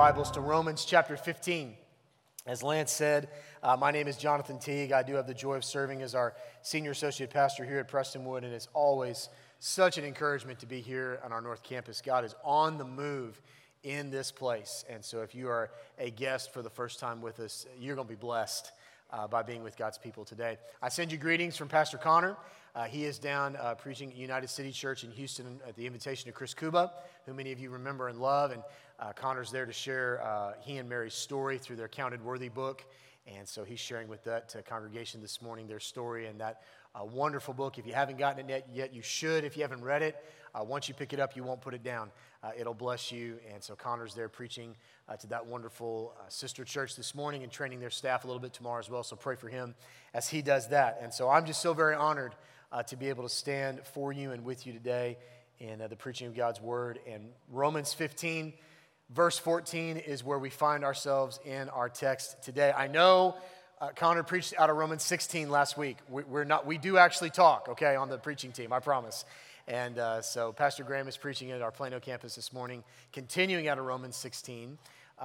Bibles to Romans chapter 15. As Lance said, my name is Jonathan Teague. I do have the joy of serving as our senior associate pastor here at Prestonwood, and it's always such an encouragement to be here on our North Campus. God is on the move in this place, and so if you are a guest for the first time with us, you're going to be blessed by being with God's people today. I send you greetings from Pastor Connor. He is down preaching at United City Church in Houston at the invitation of Chris Kuba, who many of you remember and love. And Connor's there to share he and Mary's story through their Counted Worthy book. And so he's sharing with that congregation this morning their story and that wonderful book. If you haven't gotten it yet, you should. If you haven't read it, once you pick it up, you won't put it down. It'll bless you. And so Connor's there preaching to that wonderful sister church this morning and training their staff a little bit tomorrow as well. So pray for him as he does that. And so I'm just so very honored to be able to stand for you and with you today in the preaching of God's Word. And Romans 15, verse 14 is where we find ourselves in our text today. I know Connor preached out of Romans 16 last week. We do actually talk, okay, on the preaching team, I promise. And so Pastor Graham is preaching at our Plano campus this morning, continuing out of Romans 16.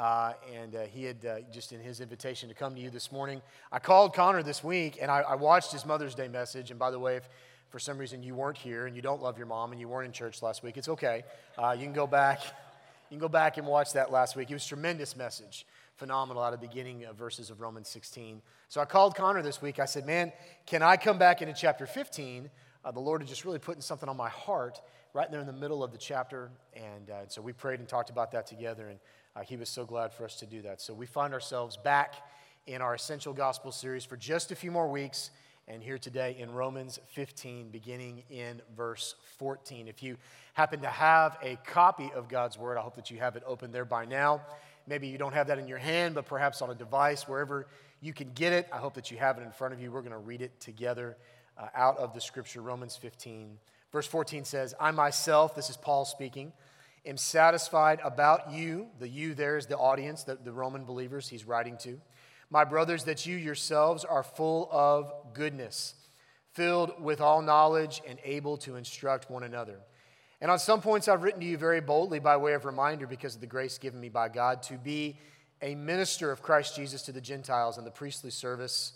And he had just in his invitation to come to you this morning. I called Connor this week, and I watched his Mother's Day message. And by the way, if for some reason you weren't here and you don't love your mom and you weren't in church last week, it's okay. You can go back. You can go back and watch that last week. It was a tremendous message, phenomenal out of the beginning of verses of Romans 16. So I called Connor this week. I said, "Man, can I come back into chapter 15?" The Lord had just really putting something on my heart right there in the middle of the chapter, and so we prayed and talked about that together. And he was so glad for us to do that. So we find ourselves back in our Essential Gospel series for just a few more weeks, and here today in Romans 15, beginning in verse 14. If you happen to have a copy of God's Word, I hope that you have it open there by now. Maybe you don't have that in your hand, but perhaps on a device, wherever you can get it. I hope that you have it in front of you. We're going to read it together out of the Scripture, Romans 15. Verse 14 says, "I myself," this is Paul speaking, "am satisfied about you," the you there is the audience, the Roman believers he's writing to, "my brothers, that you yourselves are full of goodness, filled with all knowledge and able to instruct one another. And on some points I've written to you very boldly by way of reminder because of the grace given me by God to be a minister of Christ Jesus to the Gentiles in the priestly service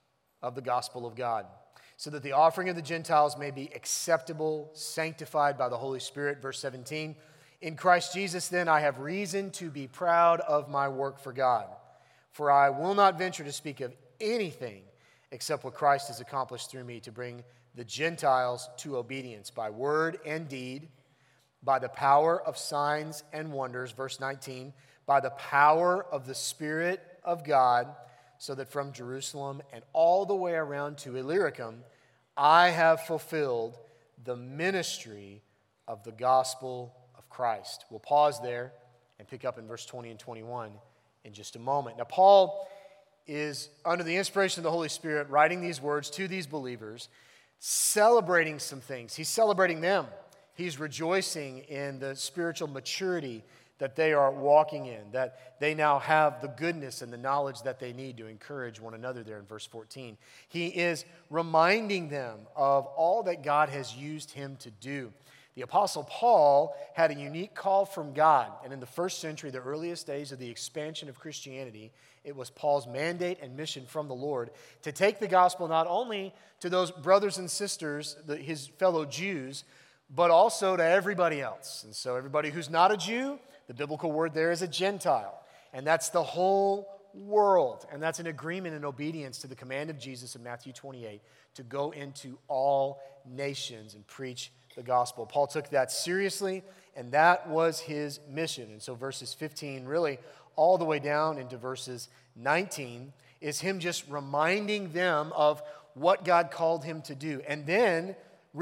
of the gospel of God, so that the offering of the Gentiles may be acceptable, sanctified by the Holy Spirit." Verse 17, "In Christ Jesus, then, I have reason to be proud of my work for God. For I will not venture to speak of anything except what Christ has accomplished through me to bring the Gentiles to obedience by word and deed, by the power of signs and wonders." Verse 19, "by the power of the Spirit of God, so that from Jerusalem and all the way around to Illyricum, I have fulfilled the ministry of the gospel of Christ." We'll pause there and pick up in verse 20 and 21 in just a moment. Now, Paul is, under the inspiration of the Holy Spirit, writing these words to these believers, celebrating some things. He's celebrating them. He's rejoicing in the spiritual maturity that they are walking in, that they now have the goodness and the knowledge that they need to encourage one another there in verse 14. He is reminding them of all that God has used him to do. The Apostle Paul had a unique call from God, and in the first century, the earliest days of the expansion of Christianity, it was Paul's mandate and mission from the Lord to take the gospel not only to those brothers and sisters, his fellow Jews, but also to everybody else. And so everybody who's not a Jew, the biblical word there is a Gentile, and that's the whole world, and that's an agreement and obedience to the command of Jesus in Matthew 28 to go into all nations and preach the gospel. Paul took that seriously, and that was his mission. And so verses 15, really all the way down into verses 19, is him just reminding them of what God called him to do, and then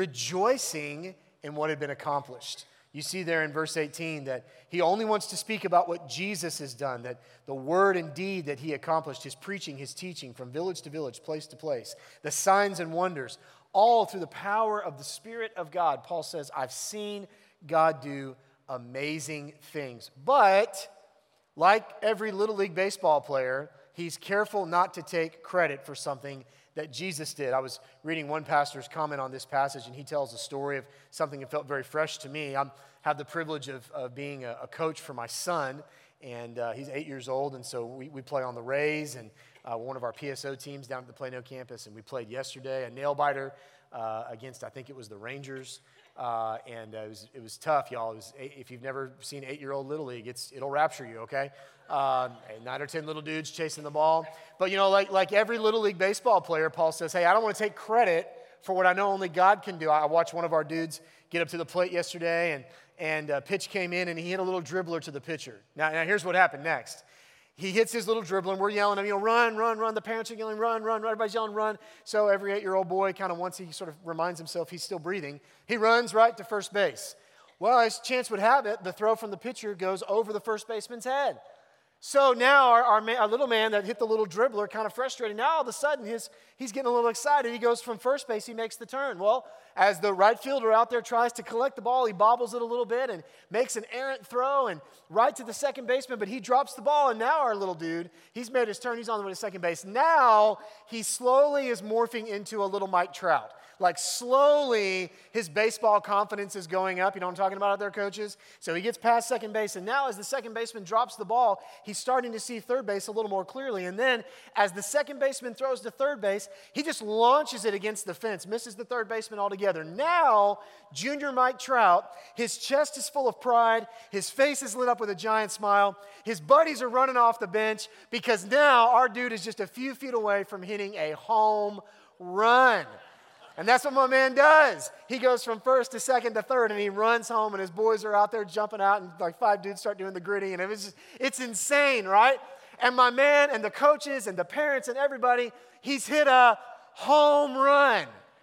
rejoicing in what had been accomplished. You see there in verse 18 that he only wants to speak about what Jesus has done, that the word and deed that he accomplished, his preaching, his teaching from village to village, place to place, the signs and wonders, all through the power of the Spirit of God. Paul says, I've seen God do amazing things. But like every Little League baseball player, he's careful not to take credit for something that Jesus did. I was reading one pastor's comment on this passage, and he tells a story of something that felt very fresh to me. I have the privilege of being a coach for my son, and he's 8 years old, and so we play on the Rays, and one of our PSO teams down at the Plano campus, and we played yesterday, a nail-biter against, I think it was the Rangers, and it was tough, y'all. If you've never seen 8-year-old Little League, it'll rapture you, okay? 9 or 10 little dudes chasing the ball. But, like every Little League baseball player, Paul says, hey, I don't want to take credit for what I know only God can do. I watched one of our dudes get up to the plate yesterday, and a pitch came in, and he hit a little dribbler to the pitcher. Now here's what happened next. He hits his little dribbler, and we're yelling at him, run, run, run. The parents are yelling, run, run, run. Everybody's yelling, run. So every 8-year-old boy kind of once he sort of reminds himself he's still breathing, he runs right to first base. Well, as chance would have it, the throw from the pitcher goes over the first baseman's head. So now our little man that hit the little dribbler, kind of frustrated. Now all of a sudden he's getting a little excited. He goes from first base, he makes the turn. Well, as the right fielder out there tries to collect the ball, he bobbles it a little bit and makes an errant throw and right to the second baseman, but he drops the ball, and now our little dude, he's made his turn, he's on the way to second base. Now he slowly is morphing into a little Mike Trout. Like slowly, his baseball confidence is going up. You know what I'm talking about out there, coaches? So he gets past second base, and now as the second baseman drops the ball, he's starting to see third base a little more clearly. And then as the second baseman throws to third base, he just launches it against the fence, misses the third baseman altogether. Now, junior Mike Trout, his chest is full of pride. His face is lit up with a giant smile. His buddies are running off the bench because now our dude is just a few feet away from hitting a home run. And that's what my man does. He goes from first to second to third, and he runs home, and his boys are out there jumping out, and like 5 dudes start doing the gritty, and it's insane, right? And my man and the coaches and the parents and everybody, he's hit a home run.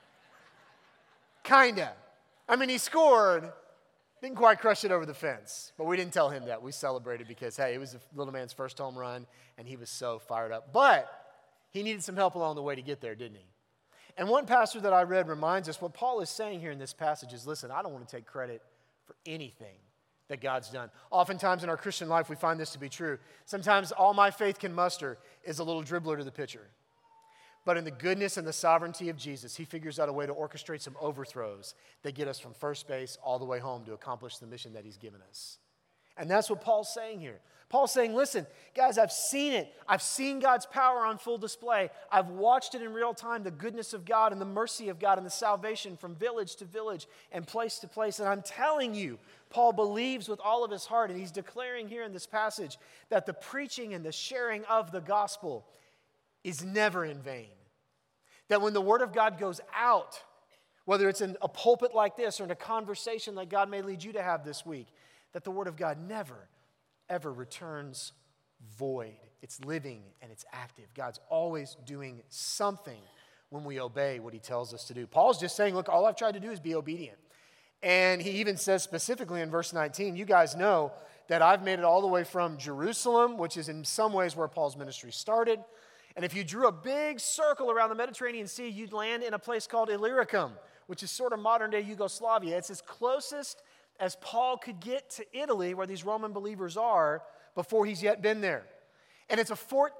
Kinda. I mean, he scored, didn't quite crush it over the fence, but we didn't tell him that. We celebrated because, hey, it was the little man's first home run, and he was so fired up. But he needed some help along the way to get there, didn't he? And one pastor that I read reminds us what Paul is saying here in this passage is, listen, I don't want to take credit for anything that God's done. Oftentimes in our Christian life, we find this to be true. Sometimes all my faith can muster is a little dribbler to the pitcher. But in the goodness and the sovereignty of Jesus, he figures out a way to orchestrate some overthrows that get us from first base all the way home to accomplish the mission that he's given us. And that's what Paul's saying here. Paul's saying, listen, guys, I've seen it. I've seen God's power on full display. I've watched it in real time, the goodness of God and the mercy of God and the salvation from village to village and place to place. And I'm telling you, Paul believes with all of his heart, and he's declaring here in this passage that the preaching and the sharing of the gospel is never in vain. That when the word of God goes out, whether it's in a pulpit like this or in a conversation like God may lead you to have this week, that the word of God never, ever returns void. It's living and it's active. God's always doing something when we obey what he tells us to do. Paul's just saying, look, all I've tried to do is be obedient. And he even says specifically in verse 19, you guys know that I've made it all the way from Jerusalem, which is in some ways where Paul's ministry started. And if you drew a big circle around the Mediterranean Sea, you'd land in a place called Illyricum, which is sort of modern-day Yugoslavia. It's as closest as Paul could get to Italy, where these Roman believers are, before he's yet been there. And it's a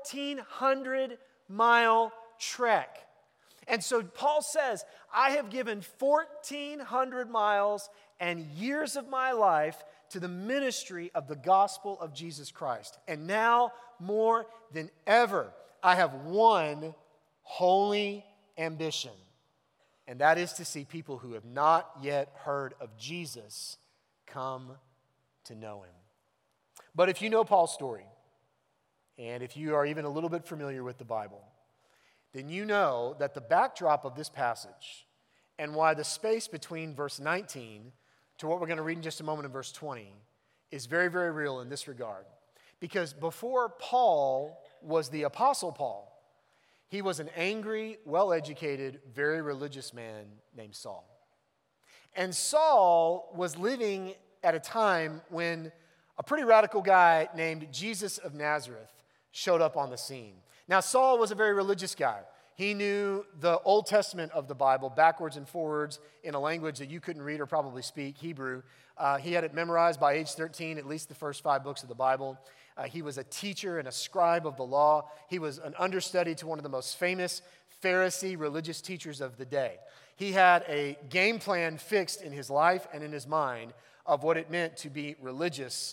1,400-mile trek. And so Paul says, I have given 1,400 miles and years of my life to the ministry of the gospel of Jesus Christ. And now, more than ever, I have one holy ambition, and that is to see people who have not yet heard of Jesus come to know him. But if you know Paul's story, and if you are even a little bit familiar with the Bible, then you know that the backdrop of this passage and why the space between verse 19 to what we're going to read in just a moment in verse 20 is very, very real in this regard. Because before Paul was the Apostle Paul, he was an angry, well-educated, very religious man named Saul. And Saul was living at a time when a pretty radical guy named Jesus of Nazareth showed up on the scene. Now, Saul was a very religious guy. He knew the Old Testament of the Bible backwards and forwards in a language that you couldn't read or probably speak, Hebrew. He had it memorized by age 13, at least the first 5 books of the Bible. He was a teacher and a scribe of the law. He was an understudy to one of the most famous Pharisee religious teachers of the day. He had a game plan fixed in his life and in his mind of what it meant to be religious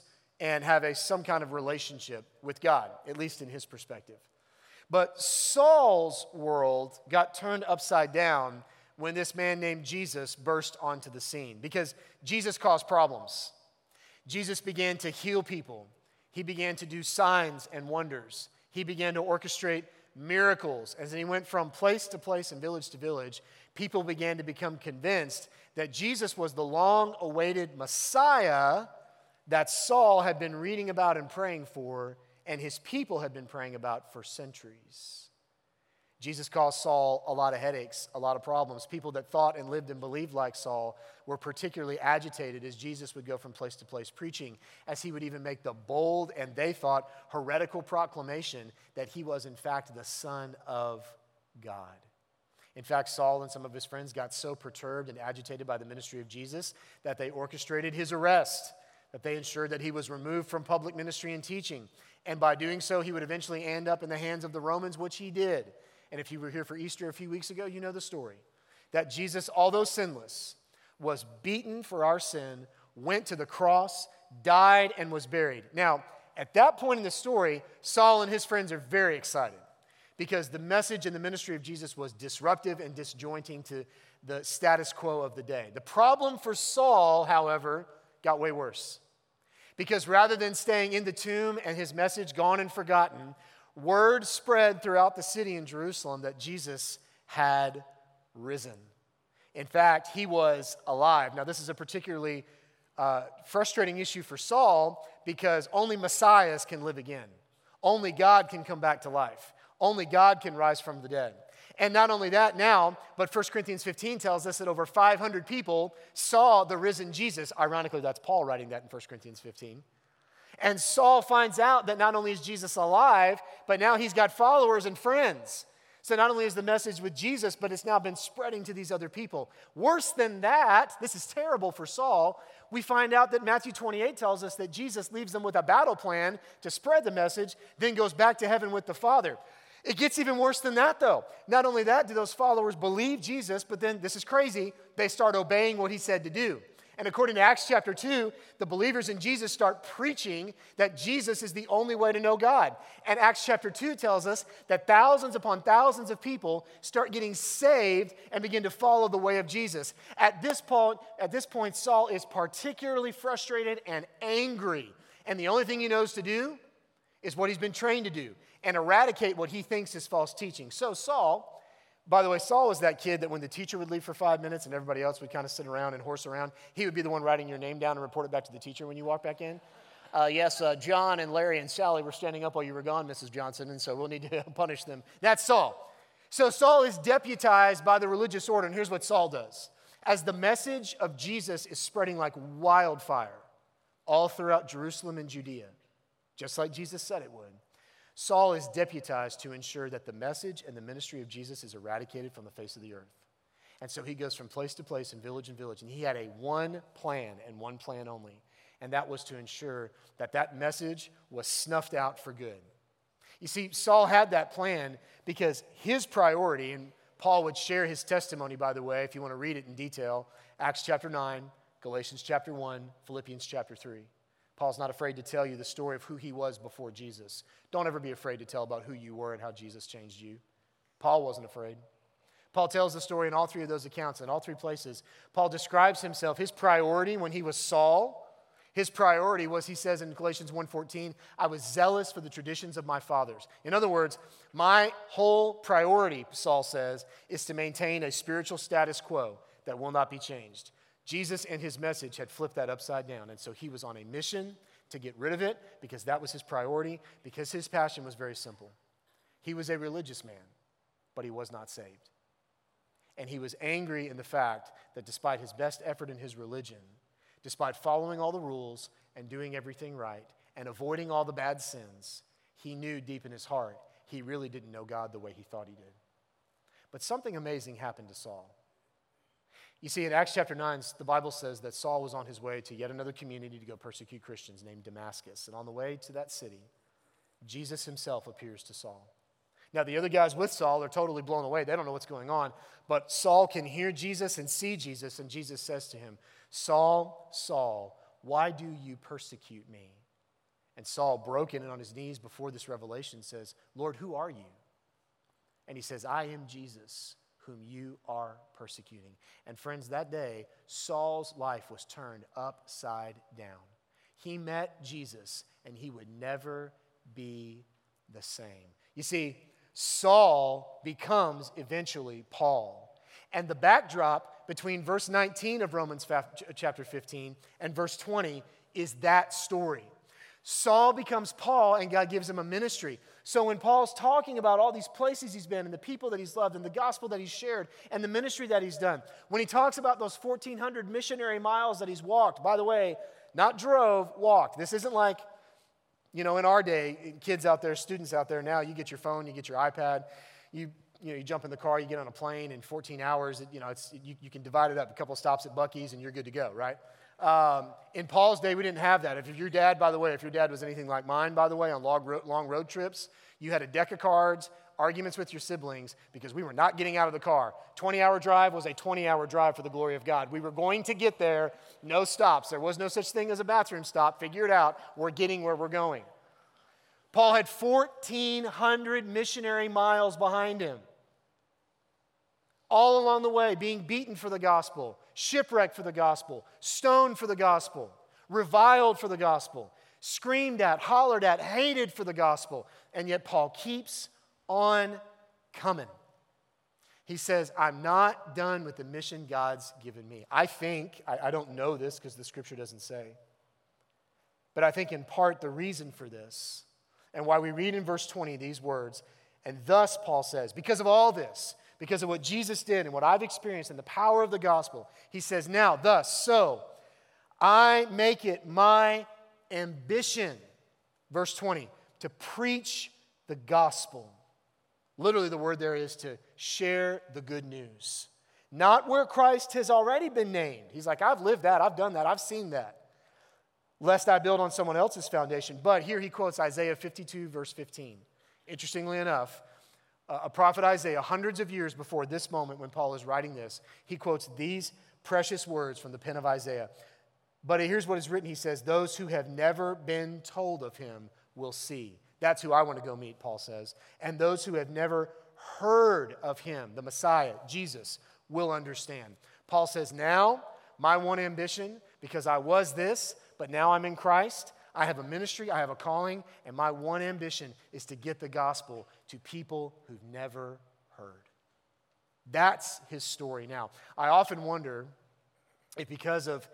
and have some kind of relationship with God, at least in his perspective. But Saul's world got turned upside down when this man named Jesus burst onto the scene, because Jesus caused problems. Jesus began to heal people. He began to do signs and wonders. He began to orchestrate miracles. As he went from place to place and village to village, people began to become convinced that Jesus was the long-awaited Messiah that Saul had been reading about and praying for, and his people had been praying about for centuries. Jesus caused Saul a lot of headaches, a lot of problems. People that thought and lived and believed like Saul were particularly agitated as Jesus would go from place to place preaching, as he would even make the bold, and they thought, heretical proclamation that he was in fact the Son of God. In fact, Saul and some of his friends got so perturbed and agitated by the ministry of Jesus that they orchestrated his arrest, that they ensured that he was removed from public ministry and teaching. And by doing so, he would eventually end up in the hands of the Romans, which he did. And if you were here for Easter a few weeks ago, you know the story. That Jesus, although sinless, was beaten for our sin, went to the cross, died, and was buried. Now, at that point in the story, Saul and his friends are very excited because the message and the ministry of Jesus was disruptive and disjointing to the status quo of the day. The problem for Saul, however, got way worse. Because rather than staying in the tomb and his message gone and forgotten, word spread throughout the city in Jerusalem that Jesus had risen. In fact, he was alive. Now, this is a particularly frustrating issue for Saul because only messiahs can live again. Only God can come back to life. Only God can rise from the dead. And not only that now, but 1 Corinthians 15 tells us that over 500 people saw the risen Jesus. Ironically, that's Paul writing that in 1 Corinthians 15. And Saul finds out that not only is Jesus alive, but now he's got followers and friends. So not only is the message with Jesus, but it's now been spreading to these other people. Worse than that, this is terrible for Saul, we find out that Matthew 28 tells us that Jesus leaves them with a battle plan to spread the message, then goes back to heaven with the Father. It gets even worse than that, though. Not only that, do those followers believe Jesus, but then, this is crazy, they start obeying what he said to do. And according to Acts chapter 2, the believers in Jesus start preaching that Jesus is the only way to know God. And Acts chapter 2 tells us that thousands upon thousands of people start getting saved and begin to follow the way of Jesus. At this point, Saul is particularly frustrated and angry. And the only thing he knows to do is what he's been trained to do, and eradicate what he thinks is false teaching. So Saul, by the way, Saul was that kid that when the teacher would leave for 5 minutes and everybody else would kind of sit around and horse around, he would be the one writing your name down and report it back to the teacher when you walk back in. Yes, John and Larry and Sally were standing up while you were gone, Mrs. Johnson, and so we'll need to punish them. That's Saul. So Saul is deputized by the religious order, and here's what Saul does. As the message of Jesus is spreading like wildfire all throughout Jerusalem and Judea, just like Jesus said it would, Saul is deputized to ensure that the message and the ministry of Jesus is eradicated from the face of the earth. And so he goes from place to place and village, and he had one plan and one plan only, and that was to ensure that that message was snuffed out for good. You see, Saul had that plan because his priority, and Paul would share his testimony, by the way, if you want to read it in detail, Acts chapter 9, Galatians chapter 1, Philippians chapter 3. Paul's not afraid to tell you the story of who he was before Jesus. Don't ever be afraid to tell about who you were and how Jesus changed you. Paul wasn't afraid. Paul tells the story in all three of those accounts, in all three places. Paul describes himself, his priority when he was Saul, his priority was, he says in Galatians 1:14, I was zealous for the traditions of my fathers. In other words, my whole priority, Saul says, is to maintain a spiritual status quo that will not be changed. Jesus and his message had flipped that upside down, and so he was on a mission to get rid of it because that was his priority, because his passion was very simple. He was a religious man, but he was not saved. And he was angry in the fact that despite his best effort in his religion, despite following all the rules and doing everything right and avoiding all the bad sins, he knew deep in his heart he really didn't know God the way he thought he did. But something amazing happened to Saul. You see, in Acts chapter 9, the Bible says that Saul was on his way to yet another community to go persecute Christians named Damascus. And on the way to that city, Jesus himself appears to Saul. Now, the other guys with Saul are totally blown away. They don't know what's going on. But Saul can hear Jesus and see Jesus, and Jesus says to him, Saul, Saul, why do you persecute me? And Saul, broken and on his knees before this revelation, says, Lord, who are you? And he says, I am Jesus, whom you are persecuting. And friends, that day, Saul's life was turned upside down. He met Jesus, and he would never be the same. You see, Saul becomes eventually Paul. And the backdrop between verse 19 of Romans chapter 15 and verse 20 is that story. Saul becomes Paul, and God gives him a ministry. So when Paul's talking about all these places he's been and the people that he's loved and the gospel that he's shared and the ministry that he's done, when he talks about those 1,400 missionary miles that he's walked, by the way, not drove, walked. This isn't like, in our day, kids out there, students out there now, you get your phone, you get your iPad, you jump in the car, you get on a plane in 14 hours, you can divide it up, a couple of stops at Buc-ee's and you're good to go, right? In Paul's day, we didn't have that. If your dad was anything like mine, by the way, on long road trips, you had a deck of cards, arguments with your siblings, because we were not getting out of the car. 20-hour drive was a 20-hour drive for the glory of God. We were going to get there, no stops. There was no such thing as a bathroom stop. Figure it out. We're getting where we're going. Paul had 1,400 missionary miles behind him. All along the way, being beaten for the gospel, shipwrecked for the gospel, stoned for the gospel, reviled for the gospel, screamed at, hollered at, hated for the gospel. And yet Paul keeps on coming. He says, I'm not done with the mission God's given me. I don't know this because the scripture doesn't say, but I think in part the reason for this and why we read in verse 20 these words, and thus Paul says, because of all this, because of what Jesus did and what I've experienced and the power of the gospel, he says, now, thus, so, I make it my ambition, verse 20, to preach the gospel. Literally, the word there is to share the good news. Not where Christ has already been named. He's like, I've lived that, I've done that, I've seen that. Lest I build on someone else's foundation. But here he quotes Isaiah 52, verse 15. Interestingly enough, a prophet Isaiah, hundreds of years before this moment when Paul is writing this, he quotes these precious words from the pen of Isaiah. But here's what is written. He says, those who have never been told of him will see. That's who I want to go meet, Paul says. And those who have never heard of him, the Messiah, Jesus, will understand. Paul says, now my one ambition, because I was this, but now I'm in Christ, I have a ministry, I have a calling, and my one ambition is to get the gospel to people who've never heard. That's his story now. I often wonder if because of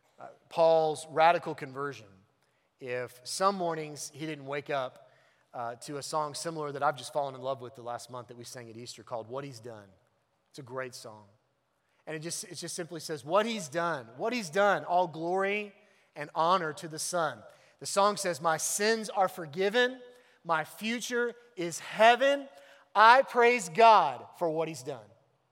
Paul's radical conversion, if some mornings he didn't wake up to a song similar that I've just fallen in love with the last month that we sang at Easter called What He's Done. It's a great song. And it just simply says, what he's done, all glory and honor to the Son. The song says, my sins are forgiven, my future is heaven. I praise God for what he's done.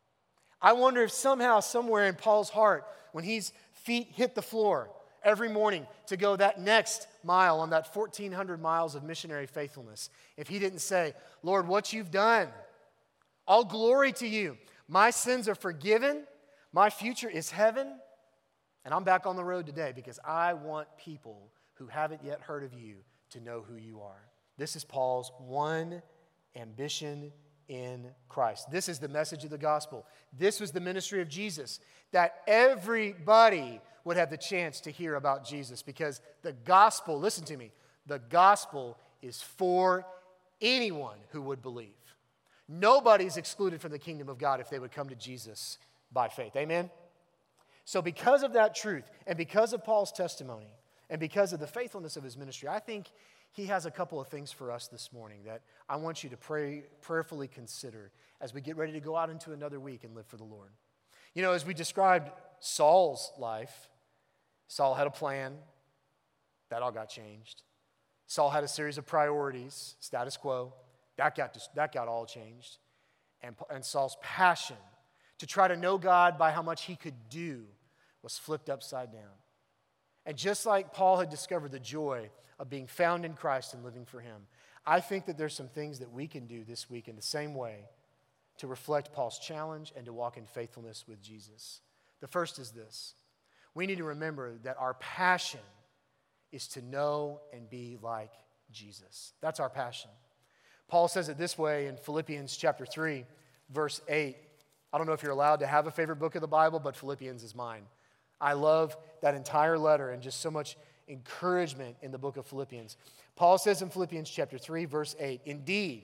I wonder if somehow, somewhere in Paul's heart, when his feet hit the floor every morning to go that next mile on that 1,400 miles of missionary faithfulness, if he didn't say, Lord, what you've done, all glory to you. My sins are forgiven, my future is heaven, and I'm back on the road today because I want people who haven't yet heard of you to know who you are. This is Paul's one ambition in Christ. This is the message of the gospel. This was the ministry of Jesus, that everybody would have the chance to hear about Jesus, because the gospel, listen to me, the gospel is for anyone who would believe. Nobody's excluded from the kingdom of God if they would come to Jesus by faith. Amen? So because of that truth, and because of Paul's testimony, and because of the faithfulness of his ministry, I think he has a couple of things for us this morning that I want you to prayerfully consider as we get ready to go out into another week and live for the Lord. You know, as we described Saul's life, Saul had a plan. That all got changed. Saul had a series of priorities, status quo. That got all changed. And Saul's passion to try to know God by how much he could do was flipped upside down. And just like Paul had discovered the joy of being found in Christ and living for him, I think that there's some things that we can do this week in the same way to reflect Paul's challenge and to walk in faithfulness with Jesus. The first is this. We need to remember that our passion is to know and be like Jesus. That's our passion. Paul says it this way in Philippians chapter 3, verse 8. I don't know if you're allowed to have a favorite book of the Bible, but Philippians is mine. I love that entire letter and just so much encouragement in the book of Philippians. Paul says in Philippians chapter 3, verse 8, "Indeed,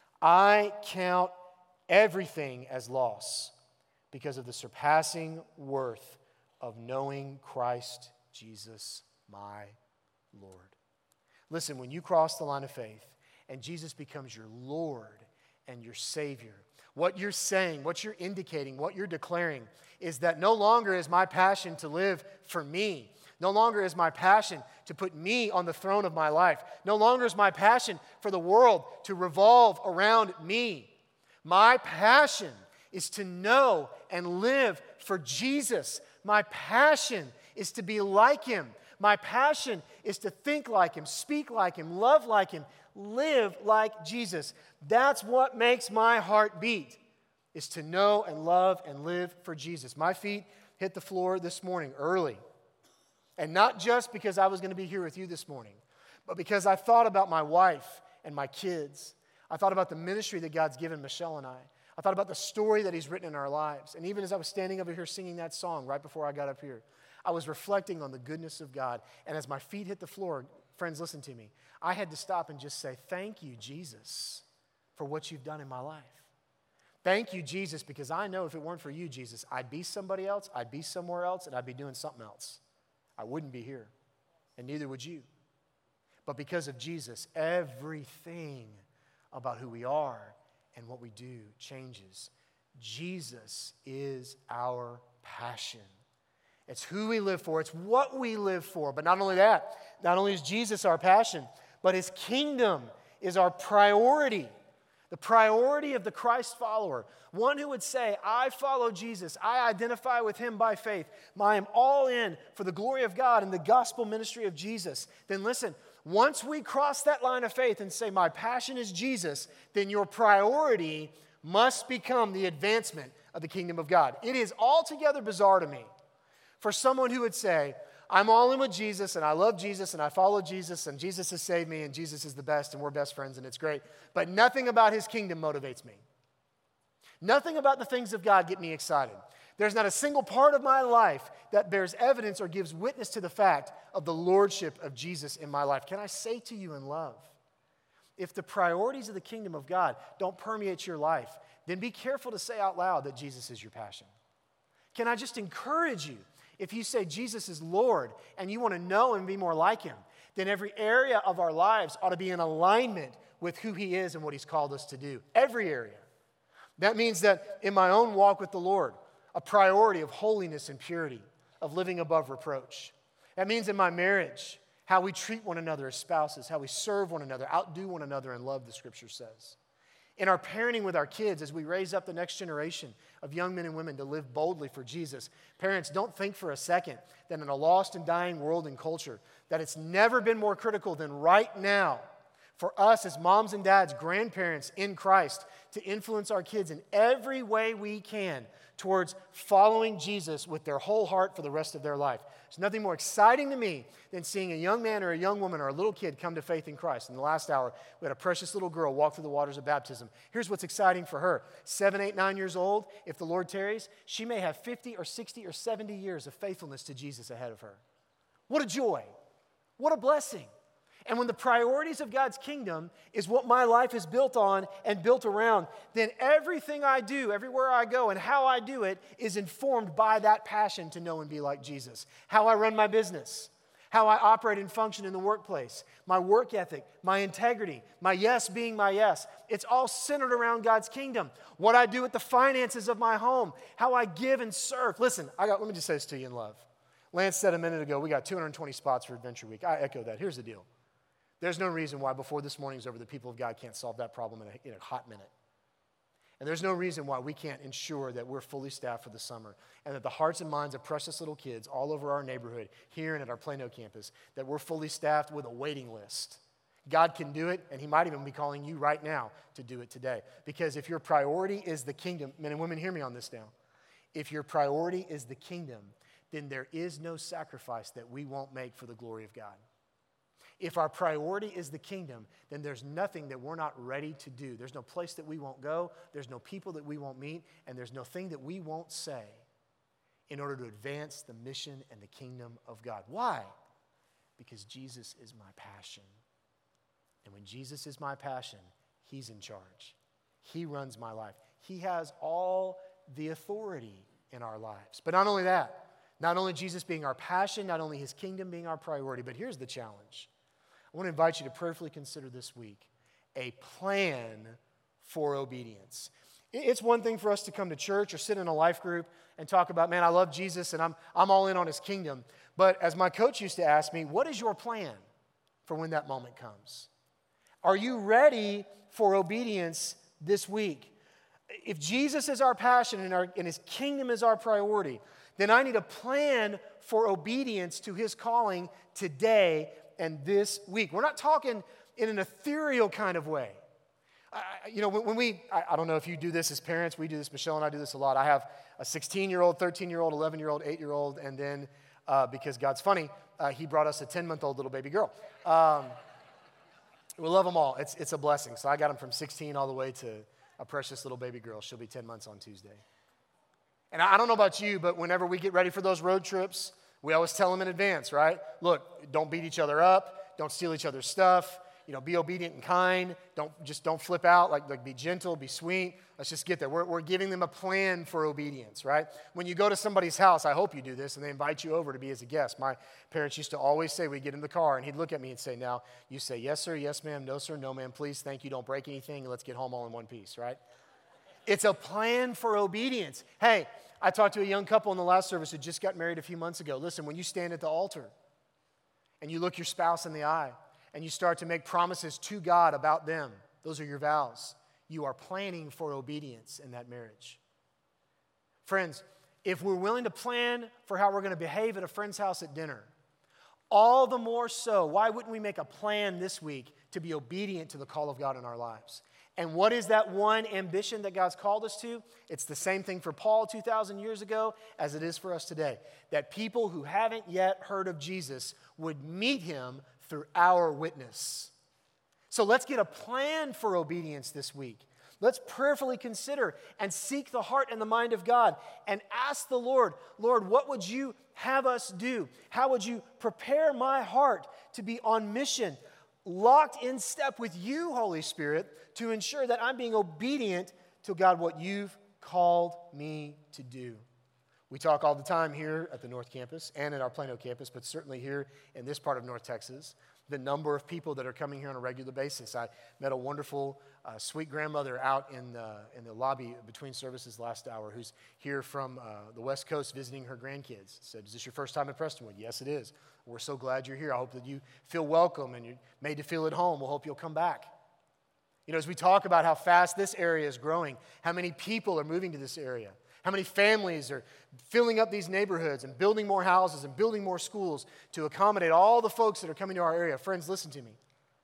I count everything as loss because of the surpassing worth of knowing Christ Jesus, my Lord." Listen, when you cross the line of faith and Jesus becomes your Lord and your Savior, what you're saying, what you're indicating, what you're declaring is that no longer is my passion to live for me. No longer is my passion to put me on the throne of my life. No longer is my passion for the world to revolve around me. My passion is to know and live for Jesus. My passion is to be like Him. My passion is to think like Him, speak like Him, love like Him, live like Jesus. That's what makes my heart beat, is to know and love and live for Jesus. My feet hit the floor this morning early. And not just because I was going to be here with you this morning, but because I thought about my wife and my kids. I thought about the ministry that God's given Michelle and I. I thought about the story that He's written in our lives. And even as I was standing over here singing that song right before I got up here, I was reflecting on the goodness of God. And as my feet hit the floor, friends, listen to me. I had to stop and just say, thank you, Jesus, for what you've done in my life. Thank you, Jesus, because I know if it weren't for you, Jesus, I'd be somebody else, I'd be somewhere else, and I'd be doing something else. I wouldn't be here, and neither would you. But because of Jesus, everything about who we are and what we do changes. Jesus is our passion. It's who we live for. It's what we live for. But not only that, not only is Jesus our passion, but His kingdom is our priority. The priority of the Christ follower. One who would say, I follow Jesus. I identify with Him by faith. I am all in for the glory of God and the gospel ministry of Jesus. Then listen, once we cross that line of faith and say, my passion is Jesus, then your priority must become the advancement of the kingdom of God. It is altogether bizarre to me for someone who would say, I'm all in with Jesus, and I love Jesus, and I follow Jesus, and Jesus has saved me, and Jesus is the best, and we're best friends, and it's great. But nothing about His kingdom motivates me. Nothing about the things of God get me excited. There's not a single part of my life that bears evidence or gives witness to the fact of the lordship of Jesus in my life. Can I say to you in love, if the priorities of the kingdom of God don't permeate your life, then be careful to say out loud that Jesus is your passion. Can I just encourage you? If you say Jesus is Lord and you want to know and be more like Him, then every area of our lives ought to be in alignment with who He is and what He's called us to do. Every area. That means that in my own walk with the Lord, a priority of holiness and purity, of living above reproach. That means in my marriage, how we treat one another as spouses, how we serve one another, outdo one another in love, the Scripture says. In our parenting with our kids, as we raise up the next generation of young men and women to live boldly for Jesus, parents, don't think for a second that in a lost and dying world and culture, that it's never been more critical than right now for us as moms and dads, grandparents in Christ, to influence our kids in every way we can towards following Jesus with their whole heart for the rest of their life. There's nothing more exciting to me than seeing a young man or a young woman or a little kid come to faith in Christ. In the last hour, we had a precious little girl walk through the waters of baptism. Here's what's exciting for her. 7, 8, 9 years old, if the Lord tarries, she may have 50 or 60 or 70 years of faithfulness to Jesus ahead of her. What a joy. What a blessing. And when the priorities of God's kingdom is what my life is built on and built around, then everything I do, everywhere I go, and how I do it is informed by that passion to know and be like Jesus. How I run my business, how I operate and function in the workplace, my work ethic, my integrity, my yes being my yes. It's all centered around God's kingdom. What I do with the finances of my home, how I give and serve. Listen, let me just say this to you in love. Lance said a minute ago, we got 220 spots for Adventure Week. I echo that. Here's the deal. There's no reason why before this morning's over, the people of God can't solve that problem in a hot minute. And there's no reason why we can't ensure that we're fully staffed for the summer and that the hearts and minds of precious little kids all over our neighborhood, here and at our Plano campus, that we're fully staffed with a waiting list. God can do it, and He might even be calling you right now to do it today. Because if your priority is the kingdom, men and women, hear me on this now. If your priority is the kingdom, then there is no sacrifice that we won't make for the glory of God. If our priority is the kingdom, then there's nothing that we're not ready to do. There's no place that we won't go, there's no people that we won't meet, and there's no thing that we won't say in order to advance the mission and the kingdom of God. Why? Because Jesus is my passion. And when Jesus is my passion, he's in charge. He runs my life. He has all the authority in our lives. But not only that, not only Jesus being our passion, not only his kingdom being our priority, but here's the challenge. I want to invite you to prayerfully consider this week a plan for obedience. It's one thing for us to come to church or sit in a life group and talk about, man, I love Jesus and I'm all in on his kingdom. But as my coach used to ask me, what is your plan for when that moment comes? Are you ready for obedience this week? If Jesus is our passion and his kingdom is our priority, then I need a plan for obedience to his calling today and this week. We're not talking in an ethereal kind of way. I don't know if you do this as parents. We do this. Michelle and I do this a lot. I have a 16-year-old, 13-year-old, 11-year-old, 8-year-old, and then because God's funny, he brought us a 10-month-old little baby girl. We love them all. It's a blessing. So I got them from 16 all the way to a precious little baby girl. She'll be 10 months on Tuesday. And I don't know about you, but whenever we get ready for those road trips, we always tell them in advance, right? Look, don't beat each other up. Don't steal each other's stuff. Be obedient and kind. Don't flip out. Like be gentle, be sweet. Let's just get there. We're giving them a plan for obedience, right? When you go to somebody's house, I hope you do this, and they invite you over to be as a guest. My parents used to always say, we'd get in the car, and he'd look at me and say, now, you say, yes, sir, yes, ma'am, no, sir, no, ma'am, please, thank you, don't break anything, and let's get home all in one piece, right? It's a plan for obedience. Hey, I talked to a young couple in the last service who just got married a few months ago. Listen, when you stand at the altar and you look your spouse in the eye and you start to make promises to God about them, those are your vows. You are planning for obedience in that marriage. Friends, if we're willing to plan for how we're going to behave at a friend's house at dinner, all the more so, why wouldn't we make a plan this week to be obedient to the call of God in our lives? And what is that one ambition that God's called us to? It's the same thing for Paul 2,000 years ago as it is for us today. That people who haven't yet heard of Jesus would meet him through our witness. So let's get a plan for obedience this week. Let's prayerfully consider and seek the heart and the mind of God and ask the Lord, Lord, what would you have us do? How would you prepare my heart to be on mission, locked in step with you, Holy Spirit, to ensure that I'm being obedient to God, what you've called me to do. We talk all the time here at the North Campus and at our Plano campus, but certainly here in this part of North Texas, the number of people that are coming here on a regular basis. I met a wonderful, sweet grandmother out in the lobby between services last hour who's here from the West Coast visiting her grandkids. Said, is this your first time in Prestonwood? Yes, it is. We're so glad you're here. I hope that you feel welcome and you're made to feel at home. We'll hope you'll come back. As we talk about how fast this area is growing, how many people are moving to this area, how many families are filling up these neighborhoods and building more houses and building more schools to accommodate all the folks that are coming to our area. Friends, listen to me.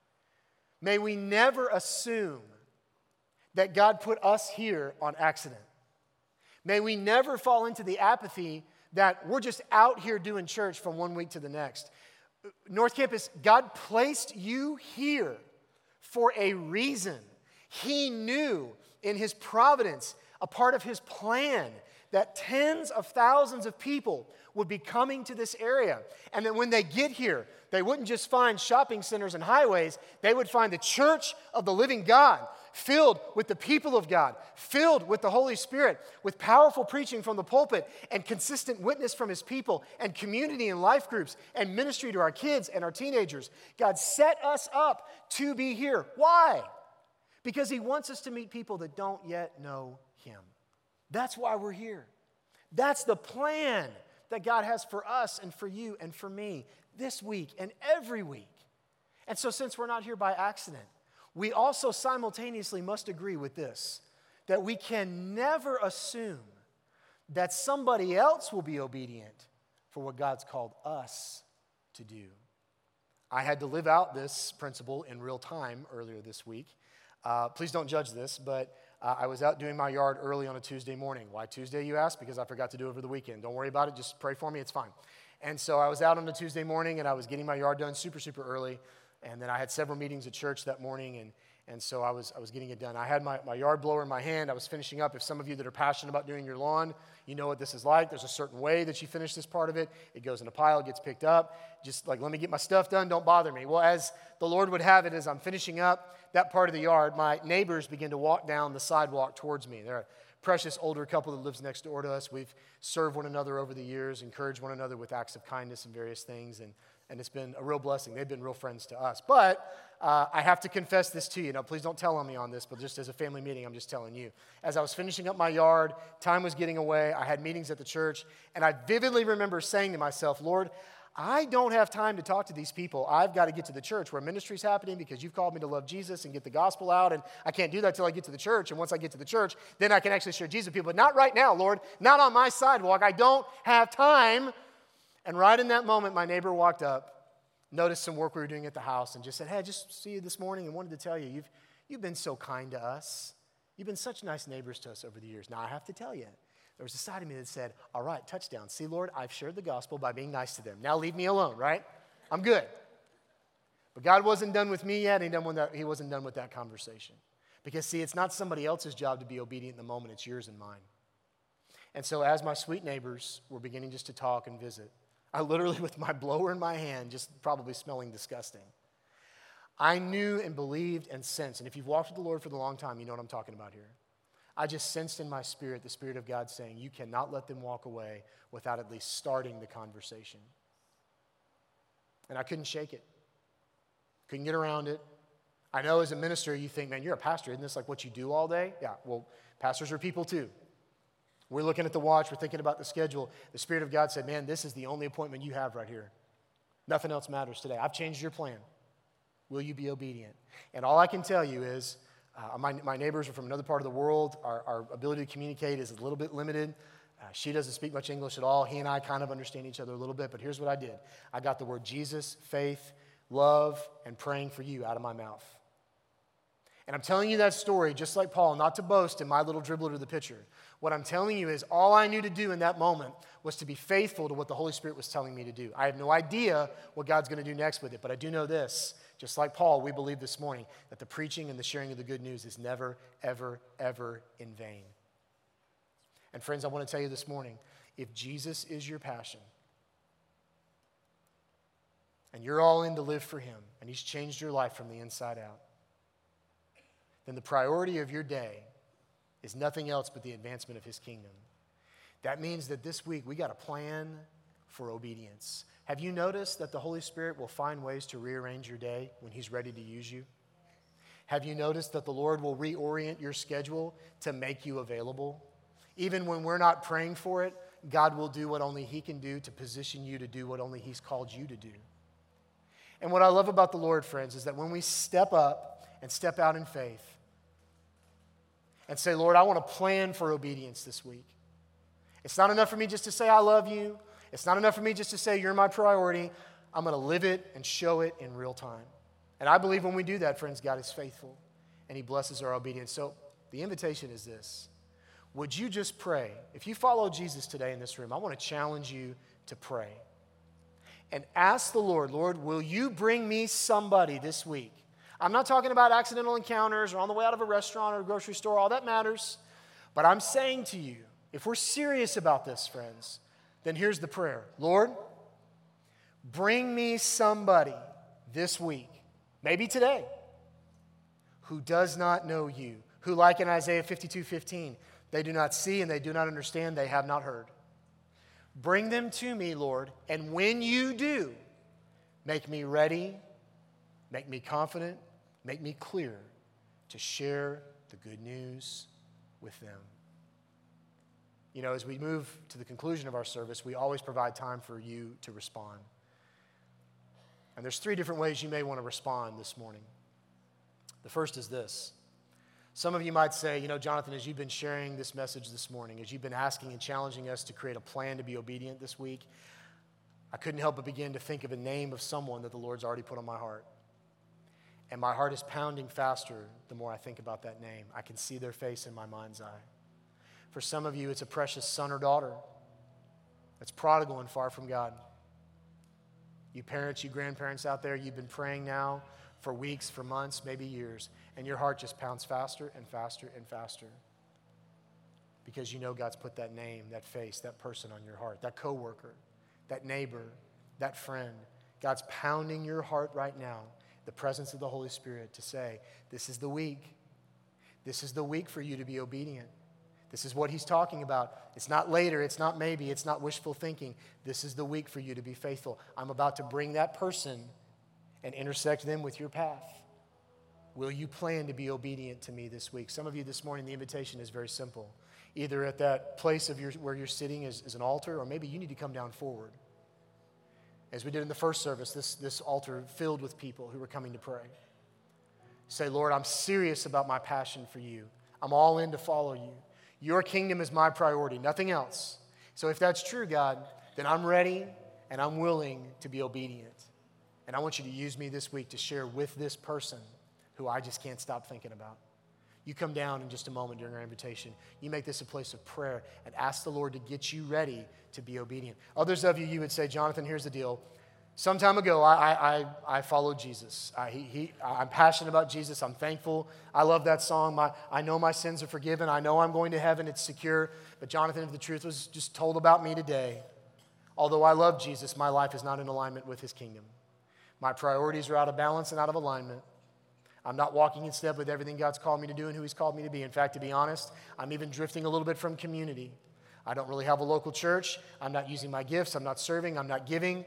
May we never assume that God put us here on accident. May we never fall into the apathy that we're just out here doing church from one week to the next. North Campus, God placed you here for a reason. He knew in his providence, a part of his plan, that tens of thousands of people would be coming to this area. And that when they get here, they wouldn't just find shopping centers and highways, they would find the church of the living God, filled with the people of God, filled with the Holy Spirit, with powerful preaching from the pulpit and consistent witness from his people and community and life groups and ministry to our kids and our teenagers. God set us up to be here. Why? Because he wants us to meet people that don't yet know him. That's why we're here. That's the plan that God has for us and for you and for me this week and every week. And so since we're not here by accident, we also simultaneously must agree with this, that we can never assume that somebody else will be obedient for what God's called us to do. I had to live out this principle in real time earlier this week. Please don't judge this, but I was out doing my yard early on a Tuesday morning. Why Tuesday, you ask? Because I forgot to do it over the weekend. Don't worry about it. Just pray for me. It's fine. And so I was out on a Tuesday morning, and I was getting my yard done super, super early. And then I had several meetings at church that morning, and so I was getting it done. I had my yard blower in my hand. I was finishing up. If some of you that are passionate about doing your lawn, you know what this is like. There's a certain way that you finish this part of it. It goes in a pile, gets picked up. Just like, let me get my stuff done. Don't bother me. Well, as the Lord would have it, as I'm finishing up that part of the yard, my neighbors begin to walk down the sidewalk towards me. They're a precious older couple that lives next door to us. We've served one another over the years, encouraged one another with acts of kindness and various things, and it's been a real blessing. They've been real friends to us. But I have to confess this to you. Now, please don't tell on me on this, but just as a family meeting, I'm just telling you. As I was finishing up my yard, time was getting away. I had meetings at the church, and I vividly remember saying to myself, Lord, I don't have time to talk to these people. I've got to get to the church where ministry's happening because you've called me to love Jesus and get the gospel out, and I can't do that till I get to the church. And once I get to the church, then I can actually share Jesus with people. But not right now, Lord. Not on my sidewalk. I don't have time. And right in that moment, my neighbor walked up, noticed some work we were doing at the house, and just said, hey, I just see you this morning and wanted to tell you, you've been so kind to us. You've been such nice neighbors to us over the years. Now, I have to tell you, there was a side of me that said, all right, touchdown. See, Lord, I've shared the gospel by being nice to them. Now leave me alone, right? I'm good. But God wasn't done with me yet. He wasn't done with that conversation. Because, see, it's not somebody else's job to be obedient in the moment. It's yours and mine. And so as my sweet neighbors were beginning just to talk and visit, I literally, with my blower in my hand, just probably smelling disgusting, I knew and believed and sensed, and if you've walked with the Lord for a long time, you know what I'm talking about here. I just sensed in my spirit the Spirit of God saying, you cannot let them walk away without at least starting the conversation. And I couldn't shake it. Couldn't get around it. I know as a minister, you think, man, you're a pastor. Isn't this like what you do all day? Yeah, well, pastors are people too. We're looking at the watch. We're thinking about the schedule. The Spirit of God said, man, this is the only appointment you have right here. Nothing else matters today. I've changed your plan. Will you be obedient? And all I can tell you is, my neighbors are from another part of the world. Our ability to communicate is a little bit limited. She doesn't speak much English at all. He and I kind of understand each other a little bit, but here's what I did. I got the word Jesus, faith, love, and praying for you out of my mouth. And I'm telling you that story just like Paul, not to boast in my little dribbler to the pitcher. What I'm telling you is all I knew to do in that moment was to be faithful to what the Holy Spirit was telling me to do. I have no idea what God's going to do next with it, but I do know this. Just like Paul, we believe this morning that the preaching and the sharing of the good news is never, ever, ever in vain. And friends, I want to tell you this morning, if Jesus is your passion, and you're all in to live for him, and he's changed your life from the inside out, then the priority of your day is nothing else but the advancement of his kingdom. That means that this week we got a plan for obedience. Have you noticed that the Holy Spirit will find ways to rearrange your day when he's ready to use you? Have you noticed that the Lord will reorient your schedule to make you available? Even when we're not praying for it, God will do what only he can do to position you to do what only he's called you to do. And what I love about the Lord, friends, is that when we step up and step out in faith and say, Lord, I want to plan for obedience this week. It's not enough for me just to say I love you. It's not enough for me just to say you're my priority. I'm going to live it and show it in real time. And I believe when we do that, friends, God is faithful and he blesses our obedience. So the invitation is this. Would you just pray? If you follow Jesus today in this room, I want to challenge you to pray. And ask the Lord, Lord, will you bring me somebody this week? I'm not talking about accidental encounters or on the way out of a restaurant or a grocery store. All that matters. But I'm saying to you, if we're serious about this, friends, then here's the prayer. Lord, bring me somebody this week, maybe today, who does not know you, who, like in Isaiah 52:15, they do not see and they do not understand, they have not heard. Bring them to me, Lord, and when you do, make me ready, make me confident, make me clear to share the good news with them. You know, as we move to the conclusion of our service, we always provide time for you to respond. And there's 3 different ways you may want to respond this morning. The first is this. Some of you might say, you know, Jonathan, as you've been sharing this message this morning, as you've been asking and challenging us to create a plan to be obedient this week, I couldn't help but begin to think of a name of someone that the Lord's already put on my heart. And my heart is pounding faster the more I think about that name. I can see their face in my mind's eye. For some of you, it's a precious son or daughter that's prodigal and far from God. You parents, you grandparents out there, you've been praying now for weeks, for months, maybe years, and your heart just pounds faster and faster and faster because you know God's put that name, that face, that person on your heart, that coworker, that neighbor, that friend. God's pounding your heart right now, the presence of the Holy Spirit, to say, this is the week. This is the week for you to be obedient. This is what he's talking about. It's not later, it's not maybe, it's not wishful thinking. This is the week for you to be faithful. I'm about to bring that person and intersect them with your path. Will you plan to be obedient to me this week? Some of you this morning, the invitation is very simple. Either at that place of where you're sitting is an altar, or maybe you need to come down forward. As we did in the first service, this altar filled with people who were coming to pray. Say, Lord, I'm serious about my passion for you. I'm all in to follow you. Your kingdom is my priority, nothing else. So if that's true, God, then I'm ready and I'm willing to be obedient. And I want you to use me this week to share with this person who I just can't stop thinking about. You come down in just a moment during our invitation. You make this a place of prayer and ask the Lord to get you ready to be obedient. Others of you would say, Jonathan, here's the deal. Some time ago, I followed Jesus. I'm passionate about Jesus. I'm thankful. I love that song. I know my sins are forgiven. I know I'm going to heaven. It's secure. But Jonathan, if the truth was just told about me today, although I love Jesus, my life is not in alignment with his kingdom. My priorities are out of balance and out of alignment. I'm not walking in step with everything God's called me to do and who he's called me to be. In fact, to be honest, I'm even drifting a little bit from community. I don't really have a local church. I'm not using my gifts. I'm not serving. I'm not giving.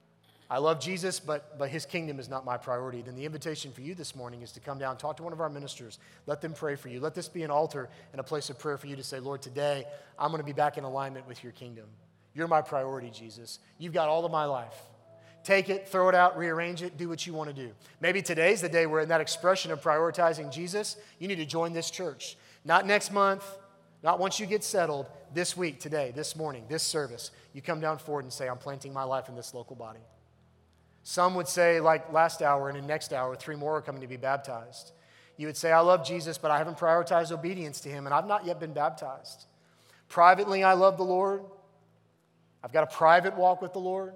I love Jesus, but his kingdom is not my priority. Then the invitation for you this morning is to come down, talk to one of our ministers. Let them pray for you. Let this be an altar and a place of prayer for you to say, Lord, today I'm going to be back in alignment with your kingdom. You're my priority, Jesus. You've got all of my life. Take it, throw it out, rearrange it, do what you want to do. Maybe today's the day where in that expression of prioritizing Jesus, you need to join this church. Not next month, not once you get settled, this week, today, this morning, this service. You come down forward and say, I'm planting my life in this local body. Some would say, like last hour and in next hour, 3 more are coming to be baptized. You would say, I love Jesus, but I haven't prioritized obedience to him, and I've not yet been baptized. Privately, I love the Lord. I've got a private walk with the Lord.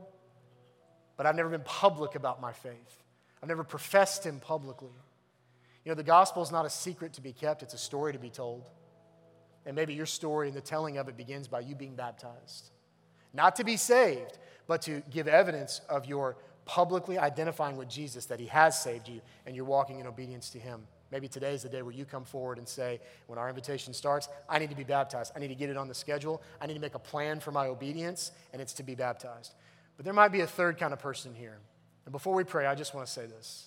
But I've never been public about my faith. I've never professed him publicly. You know, the gospel is not a secret to be kept. It's a story to be told. And maybe your story and the telling of it begins by you being baptized. Not to be saved, but to give evidence of your publicly identifying with Jesus that he has saved you and you're walking in obedience to him. Maybe today is the day where you come forward and say, when our invitation starts, I need to be baptized. I need to get it on the schedule. I need to make a plan for my obedience, and it's to be baptized. But there might be a third kind of person here. And before we pray, I just want to say this.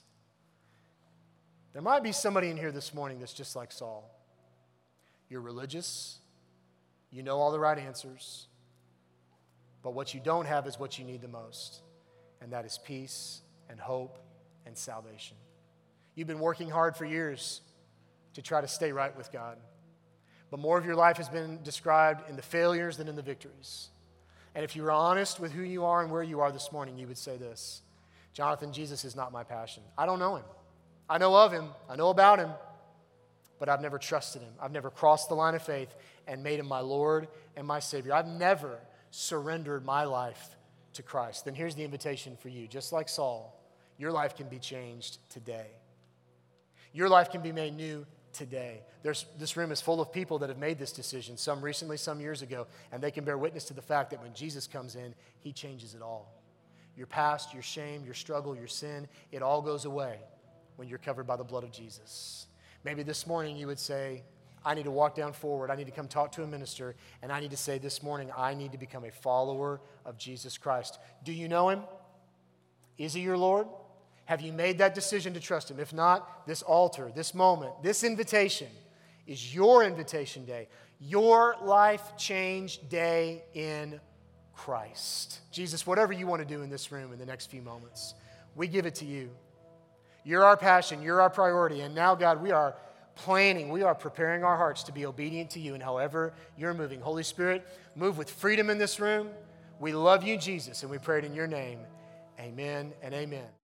There might be somebody in here this morning that's just like Saul. You're religious. You know all the right answers. But what you don't have is what you need the most. And that is peace and hope and salvation. You've been working hard for years to try to stay right with God. But more of your life has been described in the failures than in the victories. And if you were honest with who you are and where you are this morning, you would say this, Jonathan, Jesus is not my passion. I don't know him. I know of him. I know about him. But I've never trusted him. I've never crossed the line of faith and made him my Lord and my Savior. I've never surrendered my life to Christ. Then here's the invitation for you. Just like Saul, your life can be changed today. Your life can be made new today. This room is full of people that have made this decision, some recently, some years ago, and they can bear witness to the fact that when Jesus comes in, he changes it all. Your past, your shame, your struggle, your sin, it all goes away when you're covered by the blood of Jesus. Maybe this morning you would say, I need to walk down forward. I need to come talk to a minister, and I need to say this morning, I need to become a follower of Jesus Christ. Do you know him? Is he your Lord? Have you made that decision to trust him? If not, this altar, this moment, this invitation is your invitation day, your life change day in Christ. Jesus, whatever you want to do in this room in the next few moments, we give it to you. You're our passion, you're our priority, and now, God, we are planning, we are preparing our hearts to be obedient to you in however you're moving. Holy Spirit, move with freedom in this room. We love you, Jesus, and we pray it in your name. Amen and amen.